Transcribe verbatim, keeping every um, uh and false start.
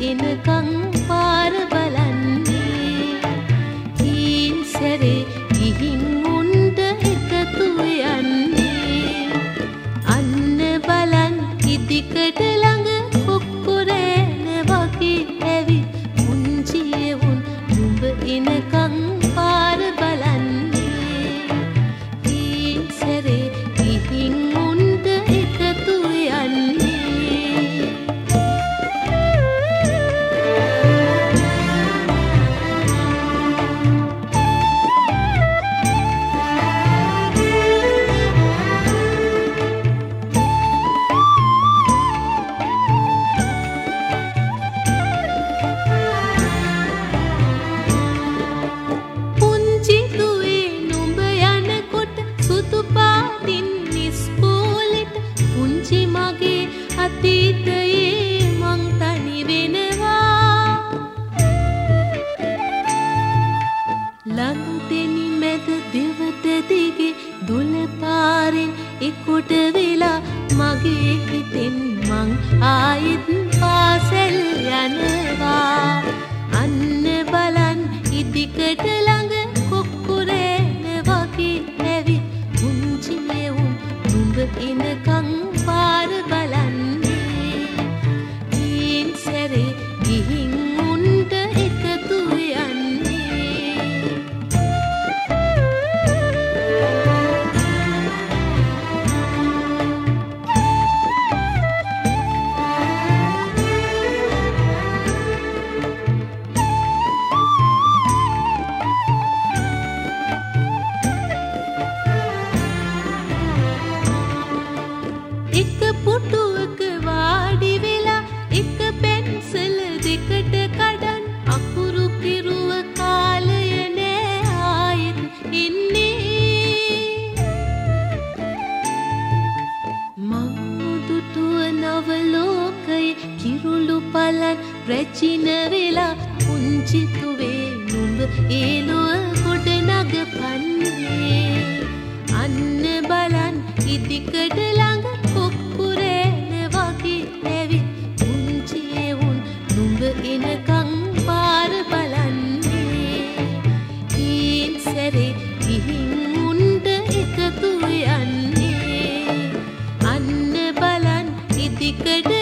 එනකං පාර බලන්නේ කීන් සැරේ ගිහින් උන්ට එකතු යන්නේ අන්න බලන් ඉදිකට ළඟ කොක්කොරෑන වගේ ඇවිත් පුංචියේ උන් නුඹ එනකං පාර බලන්නේ කීන් සැරේ ගිහින් උන්ට එකතු යන්නේ අතීතයේ මං තනි වෙනවා ලඟ දෙනි මැද දෙවත දිගේ දොළ පාරෙන් එකොට වෙලා මගේ හිතෙන් මං ආයෙත් පාසල් යනවා අන්න බලන් ඉදිකට ළඟ කොක්කුරෑන වගේ ඇවිත් පුංචියේ උන් නුඹ එනකං පාර බලන්නේ කීන් සැරේ ගිහින් උන්ට එකතු යන්නේ එක පුටුවක වාඩි වෙලා එක පෙන්සල දෙකට කඩන් අකුරු කිරුව කාලය නෑ ආයෙත් එන්නේ මං උදුටුව නවලෝකයේ කිරුළු පලන් රැචින වෙලා පුංචිතුවේ නුඹ ඒලොව ගොඩ නගපන්නේ අන්න බලන් ඉදිකට ළඟ කොක්කුරෑන වගේ ඇවිත් පුංචියේ උන් නුඹ එනකං පාර බලන්නේ කීන් සැරේ ගිහින් උන්ට එකතු යන්නේ අන්න බලන් ඉදිකට